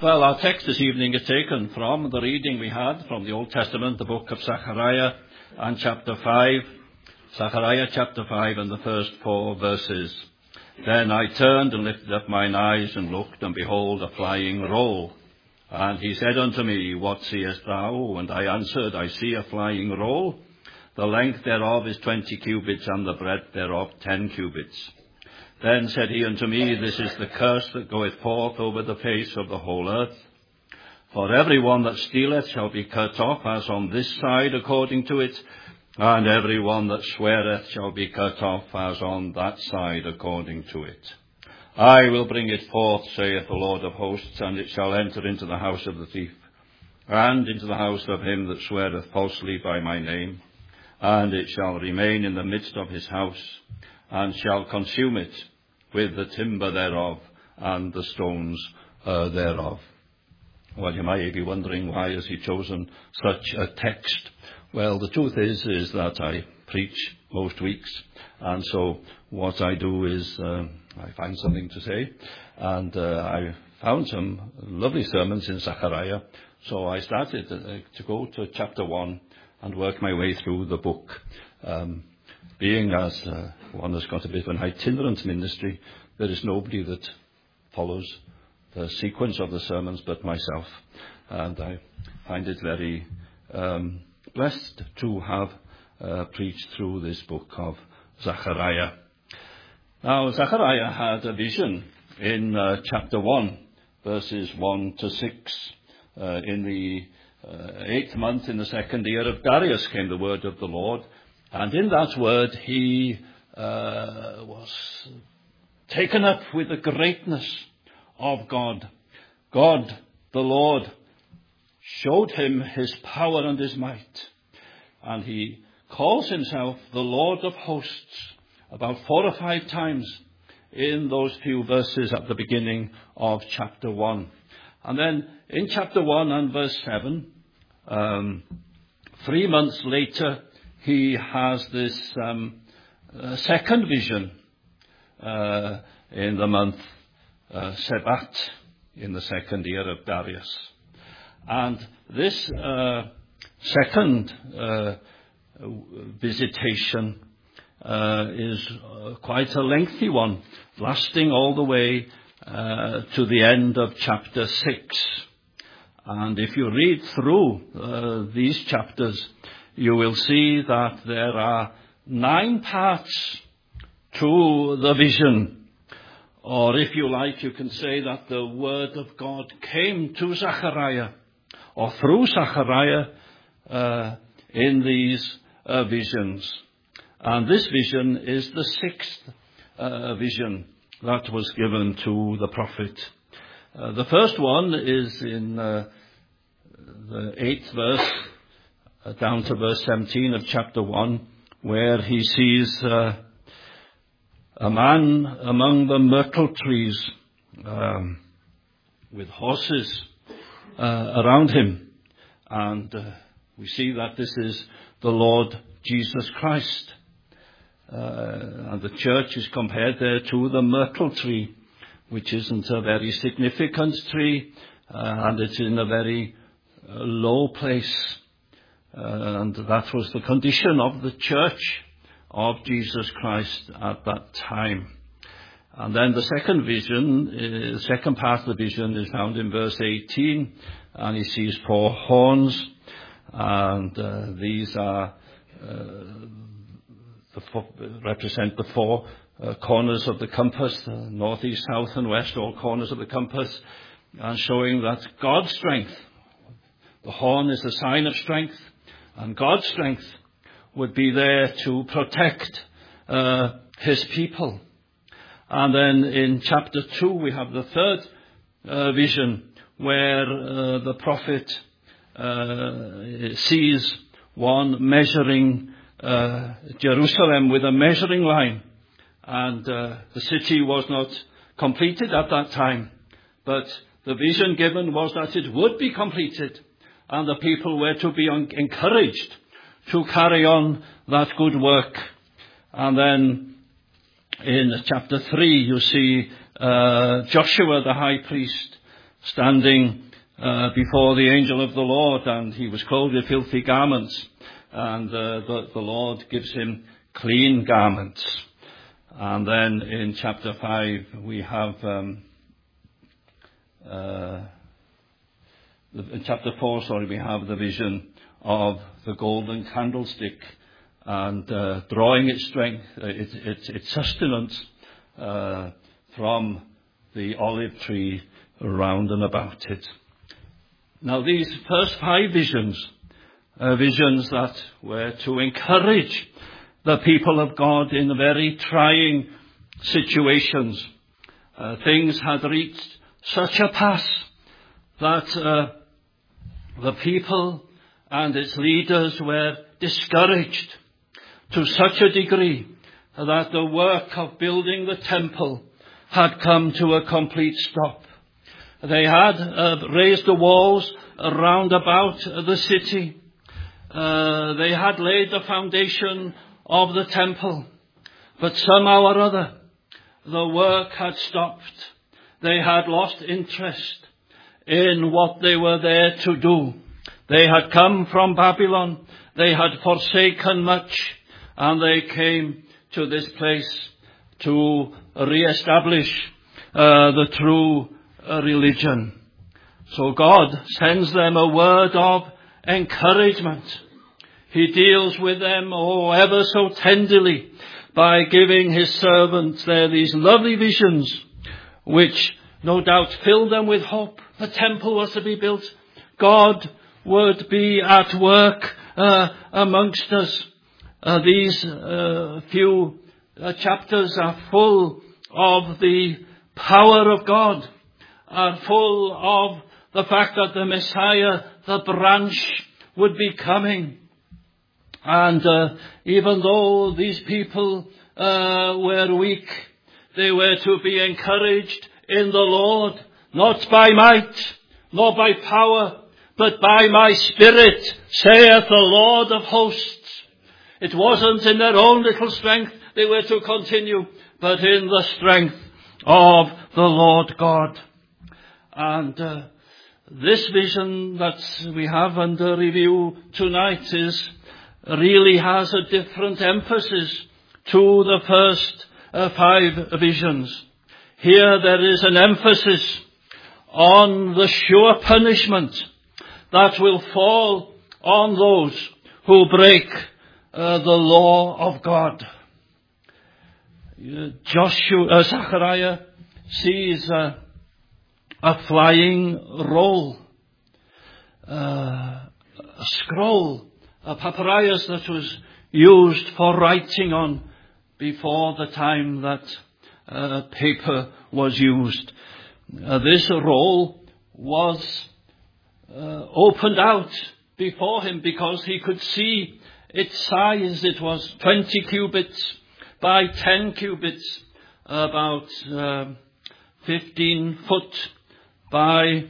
Well, our text this evening is taken from the reading we had from the Old Testament, the book of Zechariah and chapter 5. Zechariah chapter 5 and the first 4 verses. Then I turned and lifted up mine eyes and looked, and behold, a flying roll. And he said unto me, What seest thou? And I answered, I see a flying roll. The length thereof is 20 cubits, and the breadth thereof 10 cubits. Then said he unto me, This is the curse that goeth forth over the face of the whole earth. For every one that stealeth shall be cut off, as on this side according to it, and every one that sweareth shall be cut off, as on that side according to it. I will bring it forth, saith the Lord of hosts, and it shall enter into the house of the thief, and into the house of him that sweareth falsely by my name, and it shall remain in the midst of his house, and shall consume it with the timber thereof, and the stones thereof. Well, you might be wondering, why has he chosen such a text? Well, the truth is that I preach most weeks, and so what I do is I find something to say, and I found some lovely sermons in Zechariah, so I started to go to chapter 1 and work my way through the book. Being as one has got a bit of an itinerant ministry, there is nobody that follows the sequence of the sermons but myself, and I find it very blessed to have preached through this book of Zechariah. Now, Zechariah had a vision in chapter 1, verses 1 to 6. In the 8th month, in the 2nd year of Darius, came the word of the Lord. And in that word, he was taken up with the greatness of God. God, the Lord, showed him his power and his might. And he calls himself the Lord of hosts about 4 or 5 times in those few verses at the beginning of chapter 1. And then in chapter 1 and verse 7, 3 months later, he has this second vision in the month Sebat, in the 2nd year of Darius. And this second visitation is quite a lengthy one, lasting all the way to the end of chapter 6. And if you read through these chapters, you will see that there are 9 parts to the vision. Or if you like, you can say that the word of God came to Zechariah, or through Zechariah, in these visions. And this vision is the 6th vision that was given to the prophet. The first one is in the 8th verse, down to verse 17 of chapter 1, where he sees a man among the myrtle trees with horses around him. And we see that this is the Lord Jesus Christ. And the church is compared there to the myrtle tree, which isn't a very significant tree, and it's in a very low place. And that was the condition of the church of Jesus Christ at that time. And then the second vision, the second part of the vision is found in verse 18, and he sees 4 horns, and these are represent the 4 corners of the compass, the north, east, south, and west, all corners of the compass, and showing that God's strength, the horn is a sign of strength, and God's strength would be there to protect his people. And then in chapter 2 we have the third vision, where the prophet sees one measuring Jerusalem with a measuring line. And the city was not completed at that time, but the vision given was that it would be completed, and the people were to be encouraged to carry on that good work. And then in chapter 3 you see Joshua the high priest standing before the angel of the Lord, and he was clothed with filthy garments, and the Lord gives him clean garments. And then in chapter 5 we have in chapter 4, we have the vision of the golden candlestick, and drawing its strength, its sustenance from the olive tree round and about it. Now these first 5 visions are visions that were to encourage the people of God in very trying situations. Things had reached such a pass that the people and its leaders were discouraged to such a degree that the work of building the temple had come to a complete stop. They had raised the walls round about the city. They had laid the foundation of the temple, but somehow or other the work had stopped. They had lost interest in what they were there to do. They had come from Babylon. They had forsaken much, and they came to this place to re-establish the true religion. So God sends them a word of encouragement. He deals with them, ever so tenderly, by giving his servants there these lovely visions, which no doubt filled them with hope. The temple was to be built. God would be at work amongst us. These few chapters are full of the power of God, are full of the fact that the Messiah, the branch, would be coming. And even though these people were weak, they were to be encouraged in the Lord, not by might, nor by power, but by my Spirit, saith the Lord of hosts. It wasn't in their own little strength they were to continue, but in the strength of the Lord God. And this vision that we have under review tonight really has a different emphasis to the first 5 visions. Here there is an emphasis on the sure punishment that will fall on those who break the law of God. Zechariah sees a flying roll, a scroll, a papyrus that was used for writing on before the time that paper was used. This roll was opened out before him because he could see its size. It was 20 cubits by 10 cubits, about 15 foot by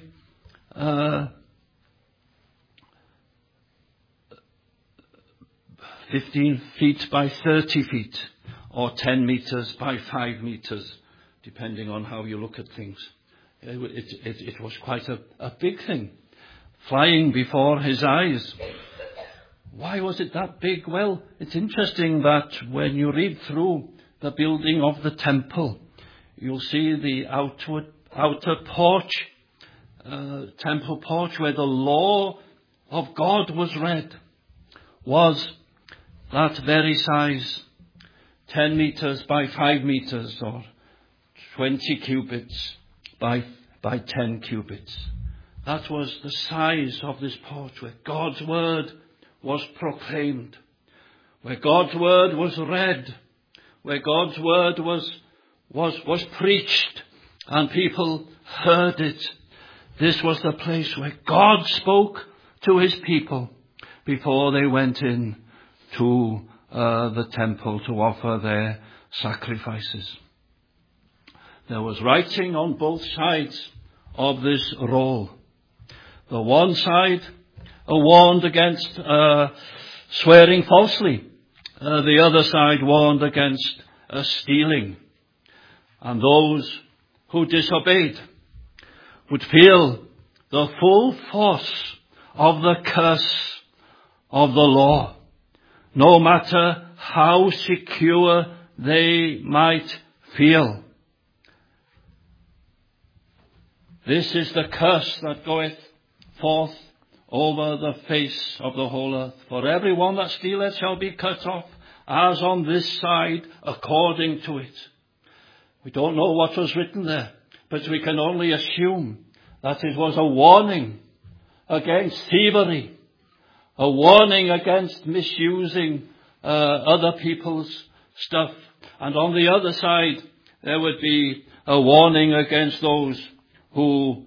15 feet by 30 feet, or 10 meters by 5 meters, depending on how you look at things. It was quite a big thing, flying before his eyes. Why was it that big? Well, it's interesting that when you read through the building of the temple, you'll see the outer porch, temple porch, where the law of God was read, was that very size, 10 meters by 5 meters, or 20 cubits by 10 cubits. That was the size of this porch, where God's word was proclaimed, where God's word was read, where God's word was preached, and people heard it. This was the place where God spoke to his people before they went in to the temple to offer their sacrifices. There was writing on both sides of this roll. The one side warned against swearing falsely. The other side warned against stealing. And those who disobeyed would feel the full force of the curse of the law, no matter how secure they might feel. This is the curse that goeth forth over the face of the whole earth. For every one that stealeth shall be cut off, as on this side, according to it. We don't know what was written there, but we can only assume that it was a warning against thievery, a warning against misusing other people's stuff. And on the other side, there would be a warning against those who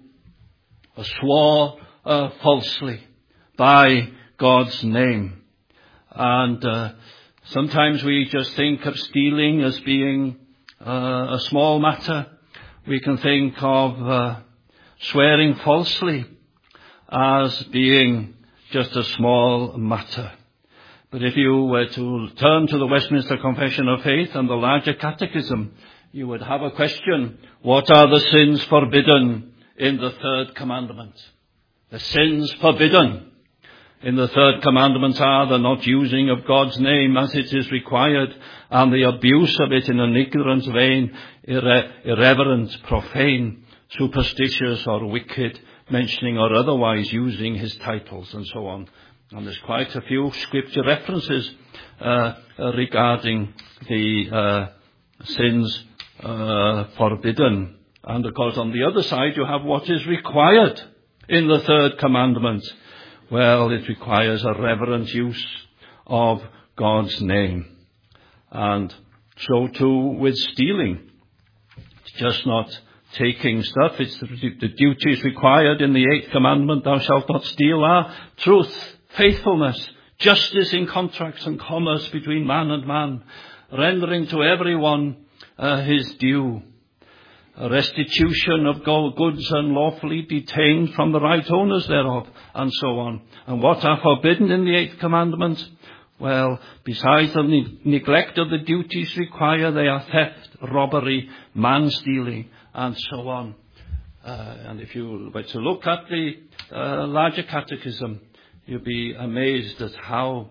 swore falsely by God's name. And sometimes we just think of stealing as being a small matter. We can think of swearing falsely as being just a small matter. But if you were to turn to the Westminster Confession of Faith and the larger catechism, you would have a question: what are the sins forbidden in the third commandment? The sins forbidden in the third commandment are the not using of God's name as it is required, and the abuse of it in an ignorant, vain, irreverent, profane, superstitious or wicked, mentioning or otherwise using his titles, and so on. And there's quite a few scripture references regarding the sins forbidden. And of course on the other side you have what is required in the third commandment. Well, it requires a reverent use of God's name. And so too with stealing. It's just not taking stuff. It's the duties required in the 8th commandment, thou shalt not steal, are truth, faithfulness, justice in contracts and commerce between man and man, rendering to everyone his due, a restitution of goods unlawfully detained from the right owners thereof, and so on. And what are forbidden in the 8th commandment? Well, besides the neglect of the duties required, they are theft, robbery, man-stealing, and so on. And if you were to look at the larger catechism, you'll be amazed at how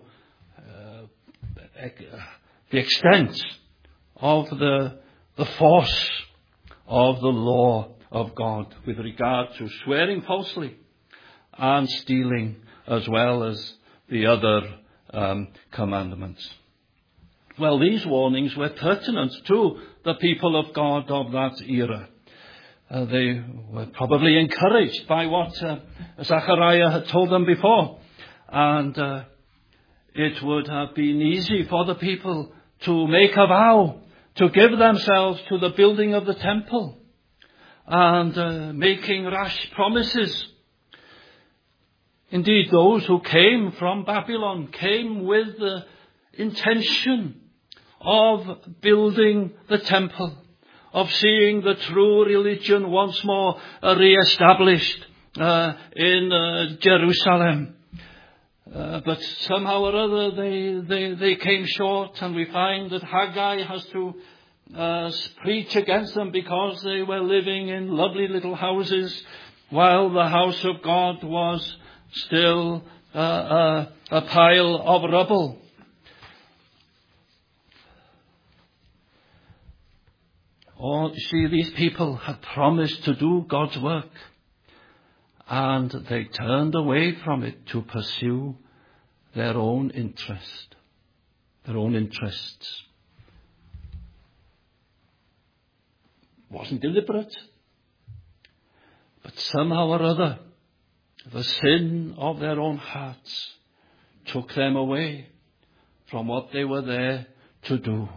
the extent of the force of the law of God with regard to swearing falsely and stealing, as well as the other commandments. Well, these warnings were pertinent to the people of God of that era. They were probably encouraged by what Zechariah had told them before. And it would have been easy for the people to make a vow to give themselves to the building of the temple and making rash promises. Indeed, those who came from Babylon came with the intention of building the temple, of seeing the true religion once more re-established in Jerusalem. But somehow or other they came short, and we find that Haggai has to preach against them because they were living in lovely little houses while the house of God was still a pile of rubble. Oh, see, these people had promised to do God's work, and they turned away from it to pursue their own interests. Wasn't deliberate, but somehow or other, the sin of their own hearts took them away from what they were there to do.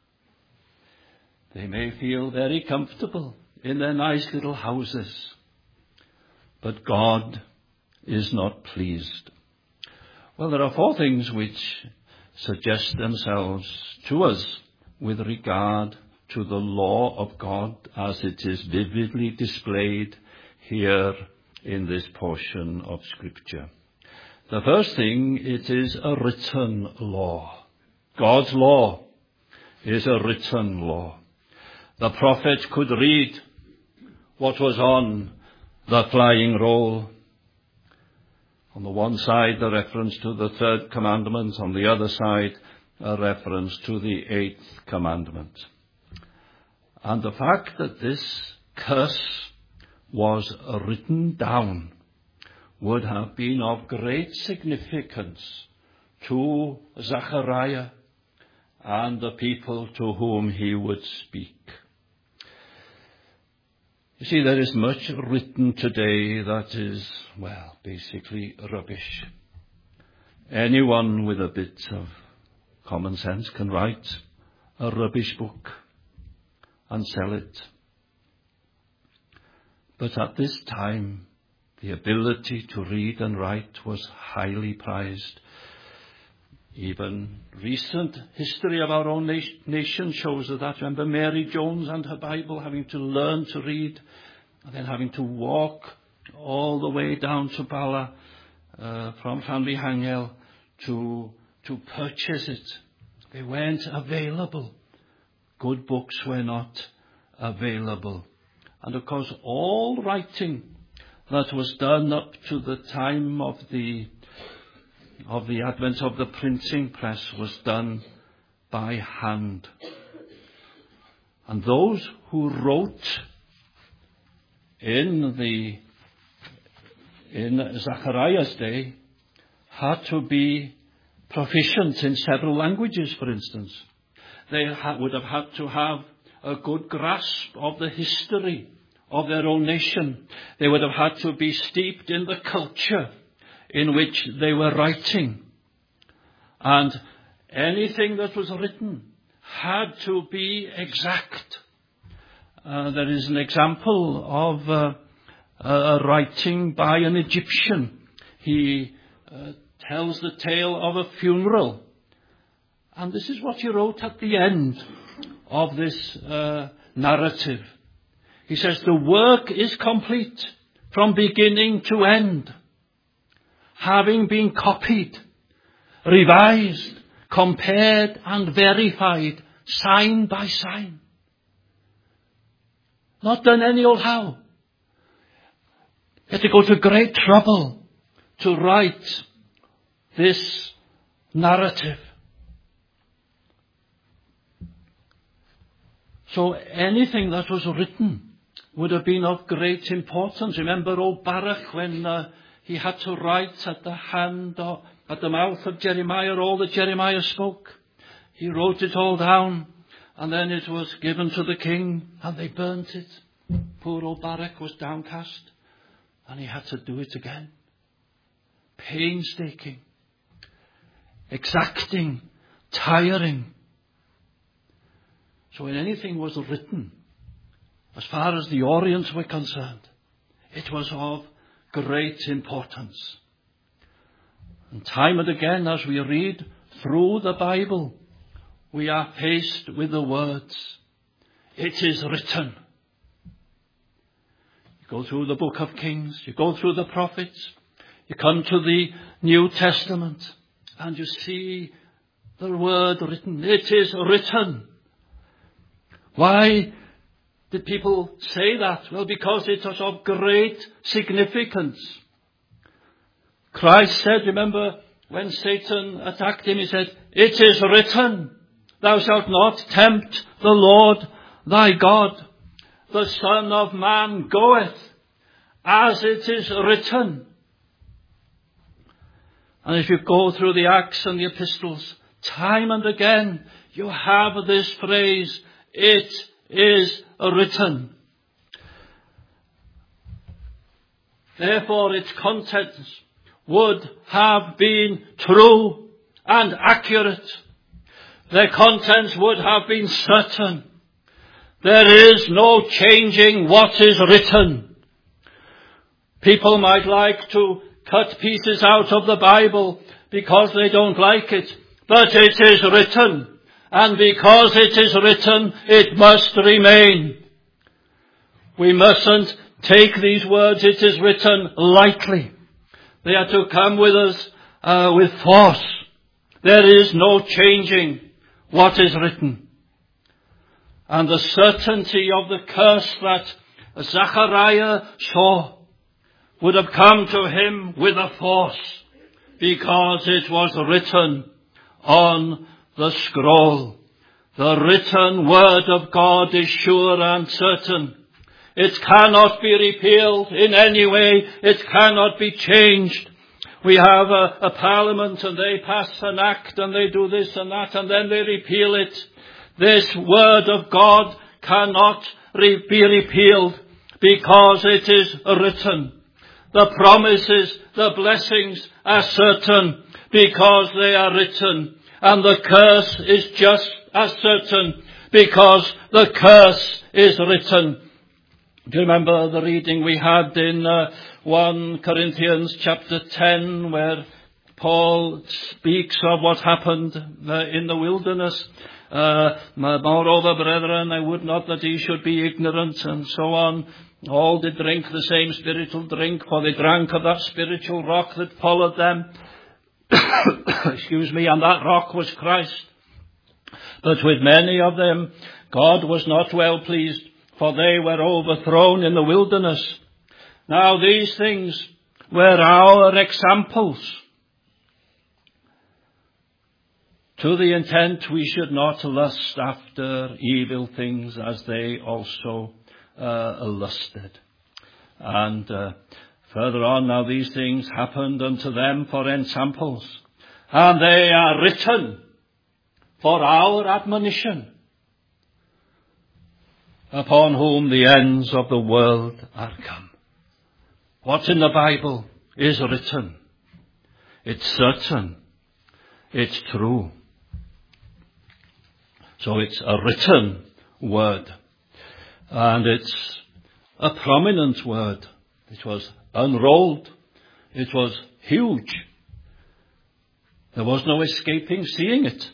They may feel very comfortable in their nice little houses, but God is not pleased. Well, there are 4 things which suggest themselves to us with regard to the law of God as it is vividly displayed here in this portion of Scripture. The first thing, it is a written law. God's law is a written law. The prophet could read what was on the flying roll. On the one side, the reference to the third commandment. On the other side, a reference to the eighth commandment. And the fact that this curse was written down would have been of great significance to Zechariah and the people to whom he would speak. You see, there is much written today that is, well, basically rubbish. Anyone with a bit of common sense can write a rubbish book and sell it. But at this time, the ability to read and write was highly prized. Even recent history of our own nation shows that. Remember Mary Jones and her Bible, having to learn to read and then having to walk all the way down to Bala from Llanfihangel to purchase it. They weren't available. Good books were not available. And of course, all writing that was done up to the time of the advent of the printing press was done by hand. And those who wrote in Zechariah's day had to be proficient in several languages, for instance. They would have had to have a good grasp of the history of their own nation. They would have had to be steeped in the culture in which they were writing. And anything that was written had to be exact. There is an example of a writing by an Egyptian. He tells the tale of a funeral. And this is what he wrote at the end of this narrative. He says, "The work is complete from beginning to end, having been copied, revised, compared and verified, sign by sign." Not done any old how. He had to go to great trouble to write this narrative. So anything that was written would have been of great importance. Remember old Baruch when he had to write at the mouth of Jeremiah all that Jeremiah spoke. He wrote it all down, and then it was given to the king, and they burnt it. Poor old Baruch was downcast, and he had to do it again. Painstaking, exacting, tiring. So when anything was written, as far as the Orient were concerned, it was of great importance. And time and again, as we read through the Bible, we are faced with the words, "It is written." You go through the book of Kings, you go through the prophets, you come to the New Testament, and you see the word written. It is written. Why did people say that? Well, because it was of great significance. Christ said, remember, when Satan attacked him, he said, "It is written, thou shalt not tempt the Lord thy God. The Son of Man goeth, as it is written." And if you go through the Acts and the Epistles, time and again, you have this phrase, "It is written." Therefore, its contents would have been true and accurate. Their contents would have been certain. There is no changing what is written. People might like to cut pieces out of the Bible because they don't like it, but it is written. And because it is written, it must remain. We mustn't take these words, "it is written," lightly. They are to come with us with force. There is no changing what is written. And the certainty of the curse that Zechariah saw would have come to him with a force, because it was written on the scroll. The written word of God is sure and certain. It cannot be repealed in any way. It cannot be changed. We have a parliament and they pass an act and they do this and that and then they repeal it. This word of God cannot be repealed because it is written. The promises, the blessings are certain because they are written. And the curse is just as certain because the curse is written. Do you remember the reading we had in 1 Corinthians chapter 10 where Paul speaks of what happened in the wilderness? Moreover, brethren, I would not that ye should be ignorant, and so on. All did drink the same spiritual drink, for they drank of that spiritual rock that followed them. Excuse me, and that rock was Christ. But with many of them, God was not well pleased, for they were overthrown in the wilderness. Now these things were our examples, to the intent we should not lust after evil things as they also lusted. And further on, now these things happened unto them for ensamples, and they are written for our admonition, upon whom the ends of the world are come. What's in the Bible is written. It's certain. It's true. So it's a written word. And it's a prominent word. It was unrolled. It was huge. There was no escaping seeing it.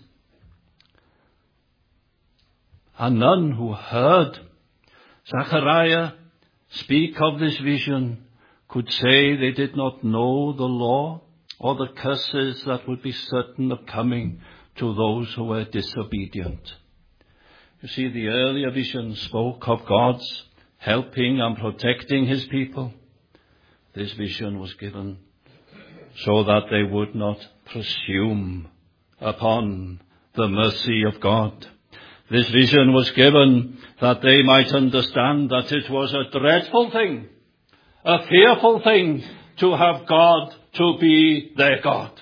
And none who heard Zechariah speak of this vision could say they did not know the law or the curses that would be certain of coming to those who were disobedient. You see, the earlier vision spoke of God's helping and protecting his people. This vision was given so that they would not presume upon the mercy of God. This vision was given that they might understand that it was a dreadful thing, a fearful thing to have God to be their God.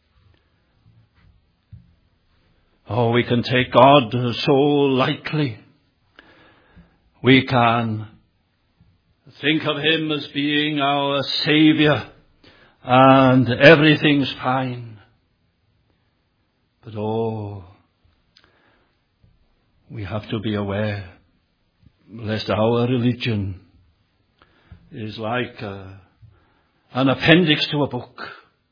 Oh, we can take God so lightly. We can think of him as being our Savior and everything's fine. But we have to be aware lest our religion is like an appendix to a book.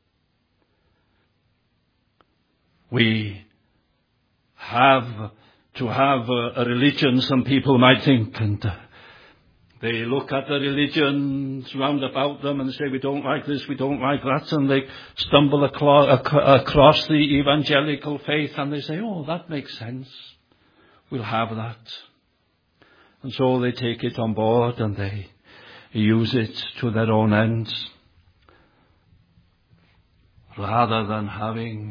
We have to have a religion, some people might think, and they look at the religions round about them and say, we don't like this, we don't like that, and they stumble across the evangelical faith and they say, oh, that makes sense. We'll have that. And so they take it on board and they use it to their own ends, rather than having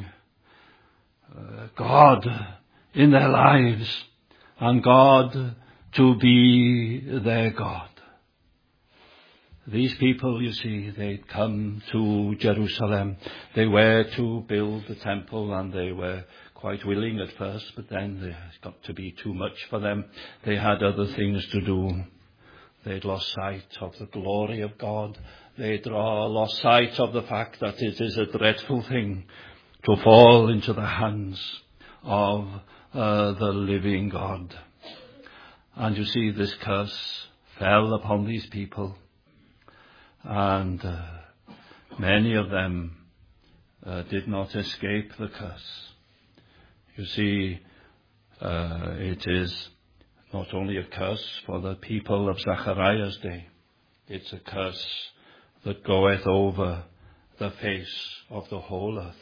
God in their lives and God to be their God. These people, you see, they'd come to Jerusalem. They were to build the temple and they were quite willing at first, but then it got to be too much for them. They had other things to do. They'd lost sight of the glory of God. They'd lost sight of the fact that it is a dreadful thing to fall into the hands of the living God. And you see, this curse fell upon these people, and many of them did not escape the curse. You see, it is not only a curse for the people of Zechariah's day, it's a curse that goeth over the face of the whole earth.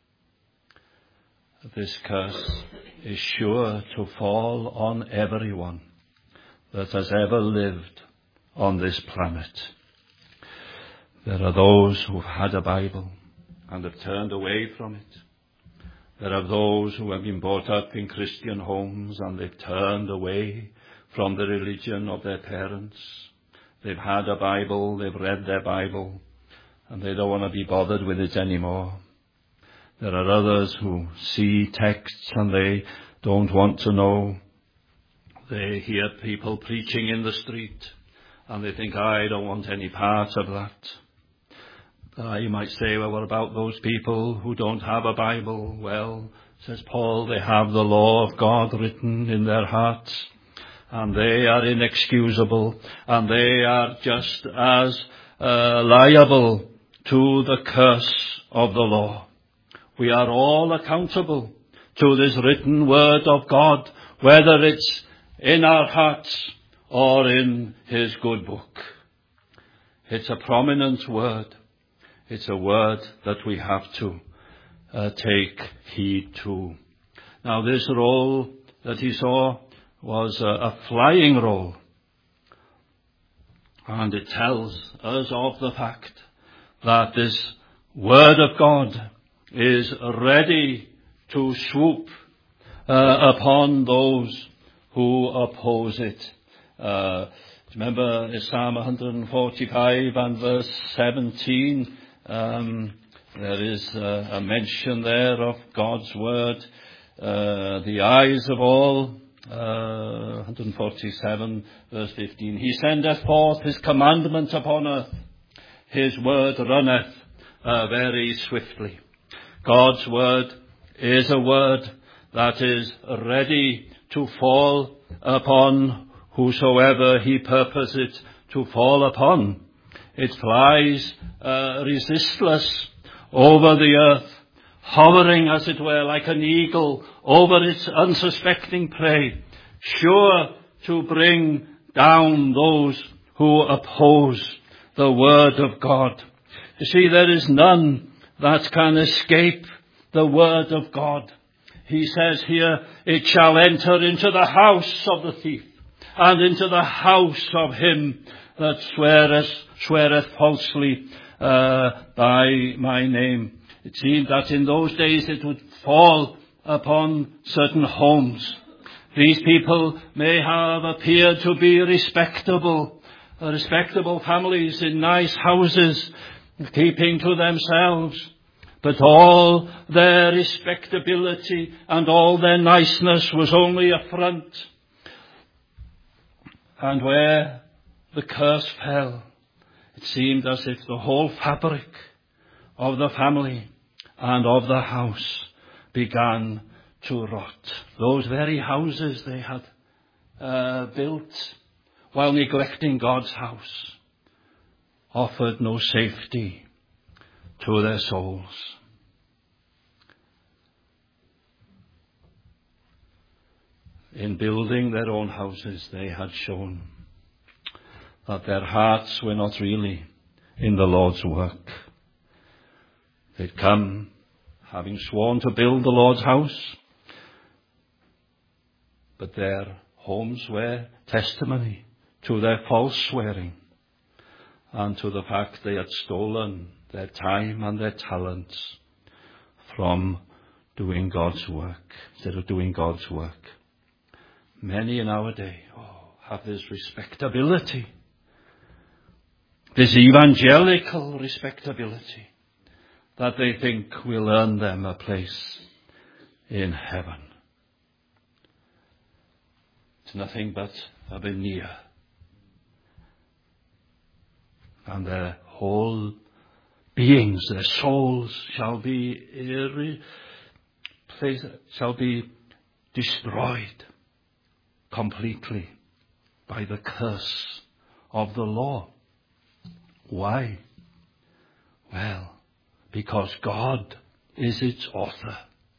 This curse is sure to fall on everyone that has ever lived on this planet. There are those who've had a Bible and have turned away from it. There are those who have been brought up in Christian homes and they've turned away from the religion of their parents. They've had a Bible, they've read their Bible, and they don't want to be bothered with it anymore. There are others who see texts and they don't want to know. They hear people preaching in the street and they think, I don't want any part of that. You might say, well, what about those people who don't have a Bible? Well, says Paul, they have the law of God written in their hearts, and they are inexcusable, and they are just as liable to the curse of the law. We are all accountable to this written word of God, whether it's in our hearts or in his good book. It's a prominent word. It's a word that we have to take heed to. Now, this roll that he saw was a flying roll. And it tells us of the fact that this word of God is ready to swoop upon those who oppose it. Remember Psalm 145 and verse 17. There is a mention there of God's word. The eyes of all, 147 verse 15. He sendeth forth his commandment upon earth. His word runneth very swiftly. God's word is a word that is ready to fall upon whosoever he purposes it to fall upon. It flies resistless over the earth, hovering as it were like an eagle over its unsuspecting prey, sure to bring down those who oppose the word of God. You see, there is none that can escape the word of God. He says here, it shall enter into the house of the thief, and into the house of him that sweareth falsely by my name. It seemed that in those days it would fall upon certain homes. These people may have appeared to be respectable families in nice houses, keeping to themselves. But all their respectability and all their niceness was only a front. And where the curse fell, it seemed as if the whole fabric of the family and of the house began to rot. Those very houses they had built while neglecting God's house offered no safety to their souls. In building their own houses, they had shown that their hearts were not really in the Lord's work. They'd come having sworn to build the Lord's house, but their homes were testimony to their false swearing and to the fact they had stolen their time and their talents from doing God's work, instead of doing God's work. Many in our day have this respectability, this evangelical respectability, that they think will earn them a place in heaven. It's nothing but a veneer. And their whole beings, their souls shall be destroyed completely by the curse of the law. Why? Well, because God is its author.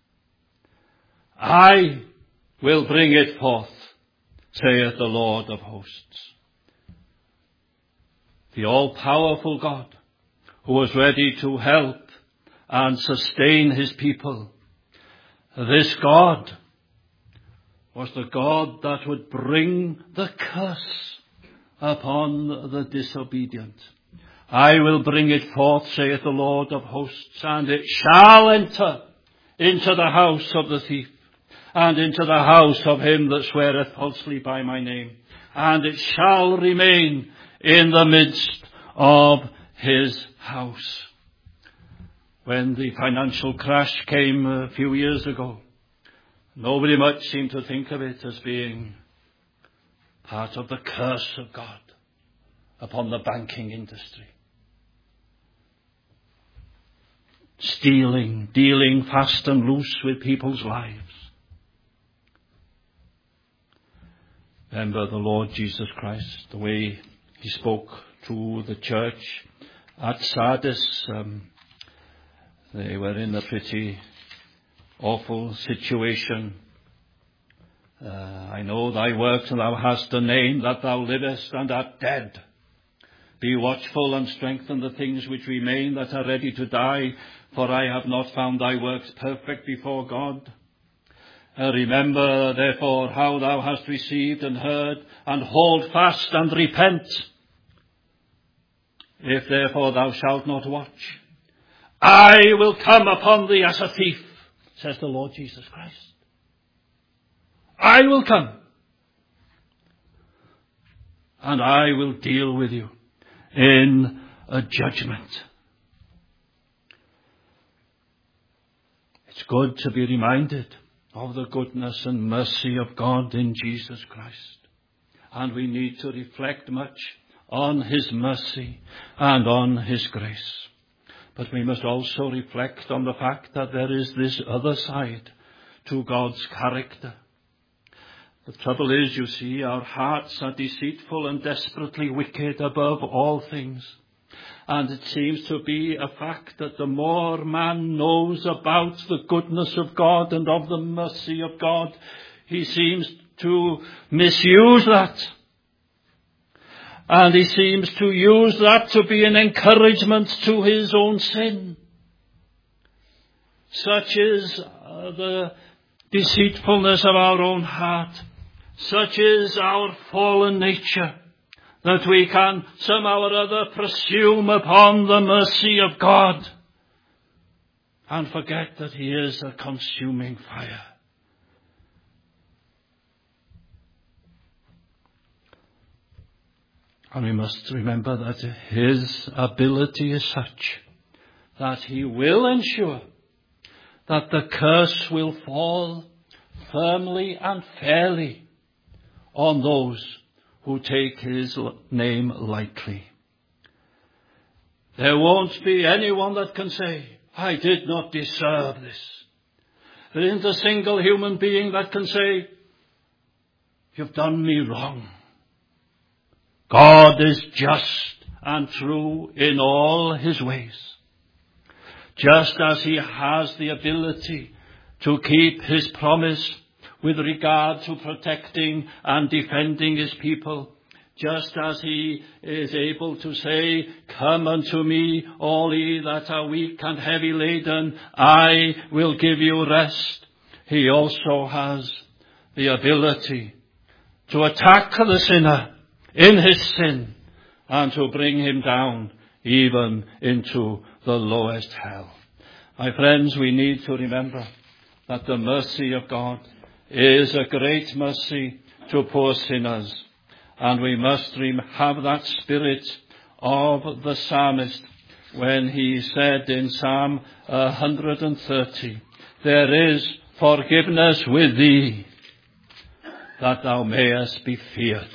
I will bring it forth, saith the Lord of hosts. The all-powerful God, who was ready to help and sustain his people. This God was the God that would bring the curse upon the disobedient I will bring it forth, saith the Lord of hosts, and it shall enter into the house of the thief, and into the house of him that sweareth falsely by my name, and it shall remain in the midst of his house. When the financial crash came a few years ago, nobody much seemed to think of it as being part of the curse of God upon the banking industry. Stealing, dealing fast and loose with people's lives. Remember the Lord Jesus Christ, the way he spoke to the church at Sardis. They were in a pretty awful situation. I know thy works, and thou hast a name, that thou livest and art dead. Be watchful and strengthen the things which remain that are ready to die, for I have not found thy works perfect before God. Remember, therefore, how thou hast received and heard, and hold fast and repent. If therefore thou shalt not watch, I will come upon thee as a thief, says the Lord Jesus Christ. I will come, and I will deal with you in a judgment. It's good to be reminded of the goodness and mercy of God in Jesus Christ. And we need to reflect much on his mercy and on his grace. But we must also reflect on the fact that there is this other side to God's character. The trouble is, you see, our hearts are deceitful and desperately wicked above all things. And it seems to be a fact that the more man knows about the goodness of God and of the mercy of God, he seems to misuse that. And he seems to use that to be an encouragement to his own sin. Such is the deceitfulness of our own heart. Such is our fallen nature, that we can somehow or other presume upon the mercy of God and forget that he is a consuming fire. And we must remember that his ability is such that he will ensure that the curse will fall firmly and fairly on those who take his name lightly. There won't be anyone that can say, I did not deserve this. There isn't a single human being that can say, you've done me wrong. God is just and true in all his ways. Just as he has the ability to keep his promise with regard to protecting and defending his people, just as he is able to say, come unto me, all ye that are weak and heavy laden, I will give you rest. He also has the ability to attack the sinner in his sin and to bring him down even into the lowest hell. My friends, we need to remember that the mercy of God is a great mercy to poor sinners. And we must have that spirit of the psalmist when he said in Psalm 130, there is forgiveness with thee, that thou mayest be feared.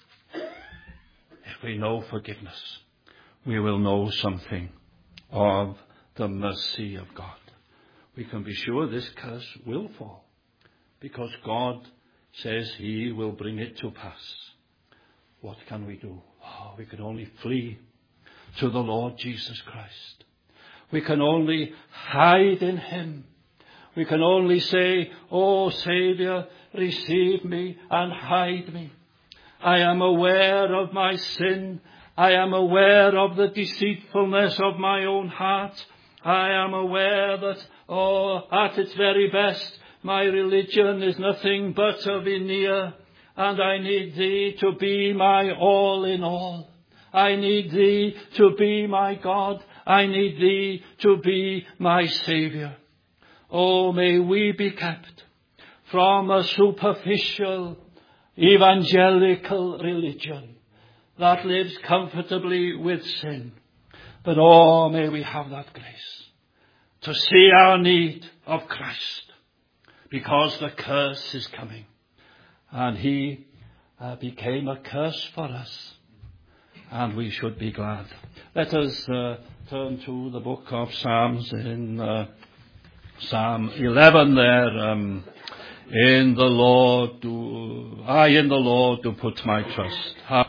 If we know forgiveness, we will know something of the mercy of God. We can be sure this curse will fall, because God says he will bring it to pass. What can we do? We can only flee to the Lord Jesus Christ. We can only hide in him. We can only say, oh Saviour, receive me and hide me. I am aware of my sin. I am aware of the deceitfulness of my own heart. I am aware that, at its very best, my religion is nothing but a veneer, and I need thee to be my all in all. I need thee to be my God. I need thee to be my Saviour. Oh, may we be kept from a superficial evangelical religion that lives comfortably with sin. But oh, may we have that grace to see our need of Christ, because the curse is coming. And he became a curse for us, and we should be glad. Let us turn to the book of Psalms in Psalm 11 there. In the Lord do put my trust.